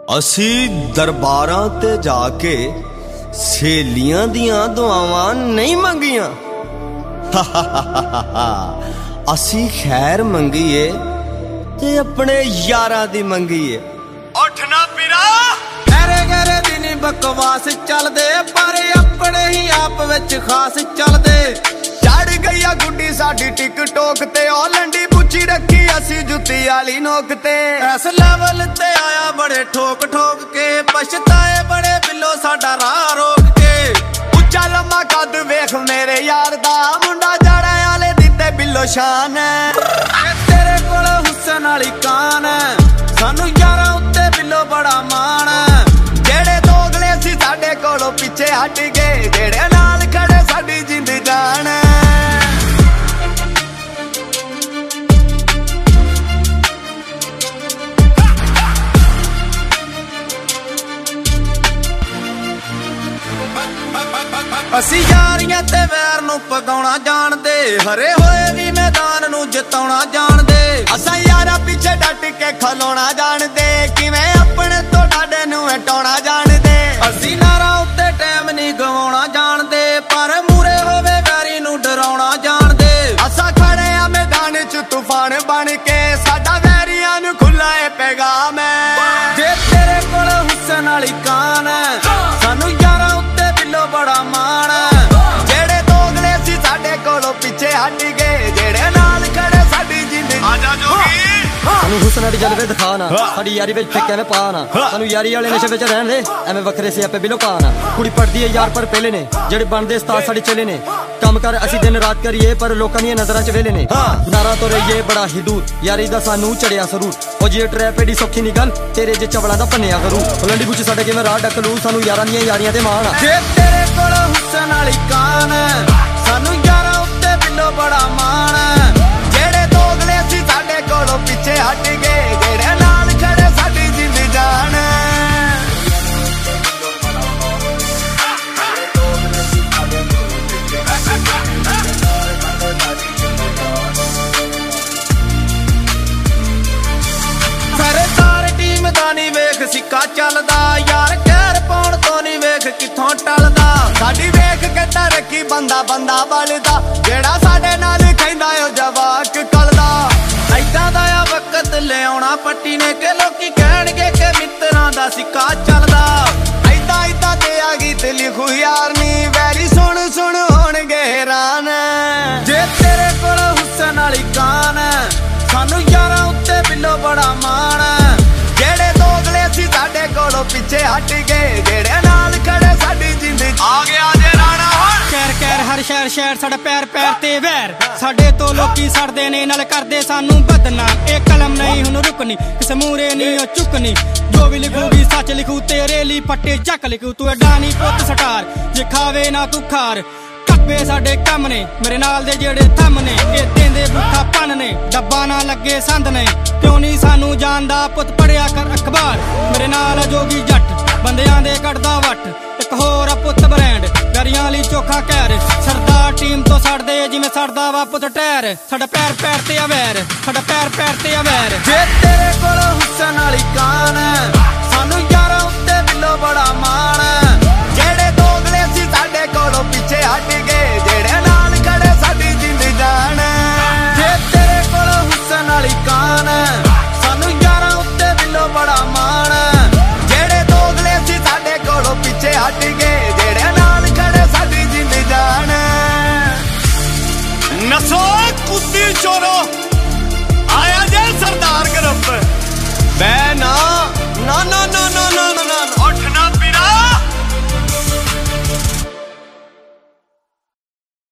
असी दरबारां ते जाके सहेलियां दियां दुआवां नहीं मंगियां। असी खैर मंगीए ते अपने यारां दी मंगीए। उठना पिरा गहरे गहरे दिन बकवास चलदे पर अपने ही आप विच खास चलदे। चढ़ गई गुड्डी साडी टिकटोक ते ओ लंडी पुछी रखी असी जुत्ती आली नोक ते। इस लेवल ते आया बड़े ठोक ठोक के पछताए बड़े बिल्लो साडा राह रोक के। उच्चा लम्मा कद वेख मेरे यार दा मुंडा जाड़ा आले दिते बिल्लो शान है। तेरे कोल हुस्न वाली कान सानू यारां उत्ते बिल्लो बड़ा मान। जेड़े दोगले सी साडे कोलों पिछे हट गए जेड़े नाल खड़े साडी जिंद जान। असी यारियां ते वैर नूं पगाउणा जाणदे हरे होए भी मैदान नूं जिताउणा जाणदे। असां यारां पिछे डट के खलोणा जाणदे किवें अपने तो डाडे नूं हटाउणा जाणदे। असी नारां उत्ते टाइम नहीं गवाउणा जाणदे पर मूरे होवे वैरी नूं डराउणा जाणदे। असां खड़े आ मैदान च तूफान बन के साडा वैरियां नूं खुला ए पैगाम है। जे तेरे कोल हुस्न वाली कान सानू यारां उत्ते बिल्लो बड़ा मान। जेड़े दोगले सी साडे कोलों पिछे हट गए जेड़े नाल खड़े साडी जिंद आजा जोगी। सानू हुस्न वाली जलवे दिखा ना साडी यारी विच फिक्के में पा ना। सानू यारी वाले नशे विच रहन दे एवें वखरे से आपे बिलो पा ना। कुड़ी पढ़दी है यार पर पहले ने जेड़े बनदे उस्ताद साडे चले ने। कम कर असी दिन रात करिए पर लोकां दी नजरां च वेले ने। नारा तो रहिए बड़ा ही दूर यारी दा सानू चढ़िया सरूर। ओ जे ट्रैप एडी सौखी नी गल तेरे जे चवड़ा दा भन्निया करू। लंडी बुच साडे किवें राह डक लू सानू यारां दी यारियां ते मान। जे तेरे कोल हुस्न वाली कान सानू यारां उत्ते बिल्लो बड़ा मान। जेड़े दोगले सी साडे कोलों पिछे हट गए जेड़े नाल खड़े साडी जिंद जान। सरदार टीम दा नी वेख सिक्का चलदा यार कहर पाउण तो नी वेख कित्थों टलदा। साडी वेख के तरक्की बंदा बंदा बलदा जेड़ा साडे नाल खैंदा ओ जवाक कलदा। ऐदां दा आ वक्त लिआउणा पट्टी ने के लोकी कहणगे कि मित्तरां दा सिक्का चलदा। ऐदां ऐदां ते आ गीत लिखू यार नी वैरी सुन सुन होणगे हैरान। जे तेरे कोल हुस्न वाली कान सानू यारां उत्ते बिल्लो बड़ा मान। जेड़े दोगले सी साडे कोलों पिछे हट गए जेड़े नाल खड़े साडी जिंद आ गया जे राणा। कहर कहर हर शहर शहर साडा पैर पैर ते वैर साडे तो लोकी सड़दे ने नाल करदे सानू बदनाम। ए कलम नहीं हुण रुकनी किसे मूरे नहीं ओ चुकनी। जो भी लिखूगी सच लिखू तेरे ली पट्टे जक लिखू। तू डानी पुत सटार जे खावे ना तू खार। कप्पे साडे कम ने मेरे नाल दे जेड़े थम ने ए देंदे बुखा पन ने डब्बा ना लगे संद ने। क्यों नहीं सानू जानदा पुत पढ़िया कर अखबार मेरे नाल जोगी जट बंदियां दे कटदा वट। एक होर पुत ब्रांड गरियां ली चोखा कहर सरदार टीम तो सड़दे जिवें सड़दा वा पुत टैर। साडा पैर पैर ते अवैर साडा पैर पैर ते अवैर। जे तेरे कोल हुस्न वाली कान सानू यारां उत्ते बिल्लो बड़ा मान। जेड़े दोगले सी साडे कोलों पिछे हट गए जेड़े नाल खड़े साडी जिंद जान। जे तेरे कोल हुस्न वाली कान